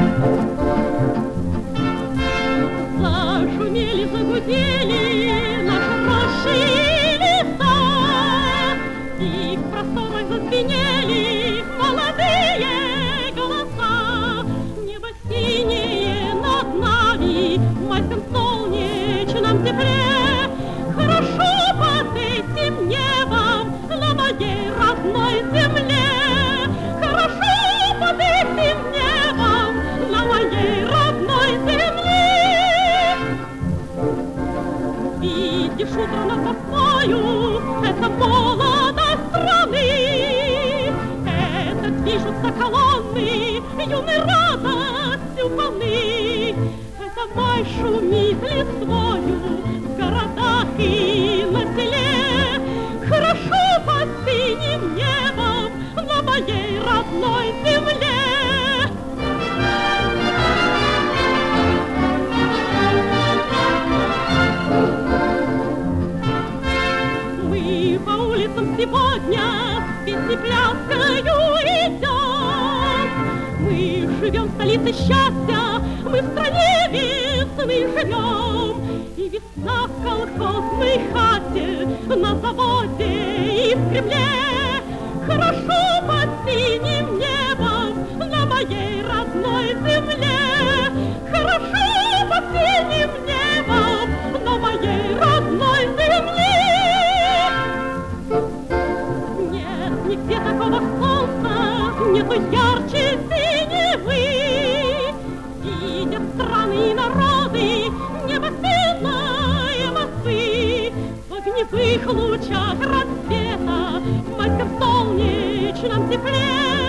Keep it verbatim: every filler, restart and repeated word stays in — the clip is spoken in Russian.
Зашумели, загудели наши рощи и леса, и в просторах зазвенели молодые голоса. Небо синее над нами, в майском солнечном тепле. Хорошо под этим небом на моей родной земле. Хорошо под этим небом на моей родной земле. Видишь, утро над Москвою, это молодость страны. Это движутся колонны, юной радостью полны. Это май шумит листвою в городах и на селе. Хорошо под синим небом на моей родной земле. Мы по улицам сегодня с песней пляскою идем. Мы живем в столице счастья, мы в стране весны живем. И весна в колхозной хате, на заводе и в Кремле. Хорошо под синим небом на моей родной земле. Хорошо под синим небом на моей родной земле. Нет нигде такого солнца, нету ярче синевы. Видят страны и народы небо светлое мосы. В огневых лучах рассвета, в майском солнечном тепле.